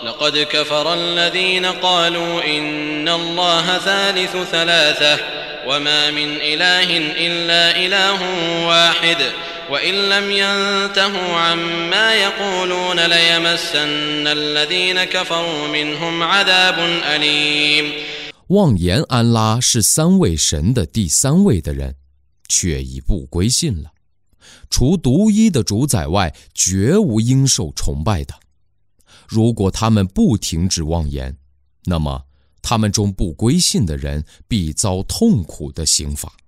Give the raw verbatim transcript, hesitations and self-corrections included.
لقد كفر الذين قالوا إن الله ثالث ثلاثة وما من إله إلا إله واحد وإن لم ينتهوا عما يقولون ليمسن الذين كفروا منهم عذاب أليم。 妄言安拉是三位神的第三位的人，却已不归信了。除独一的主宰外，绝无应受崇拜的。如果他们不停止妄言，那么他们中不归信的人必遭痛苦的刑罚。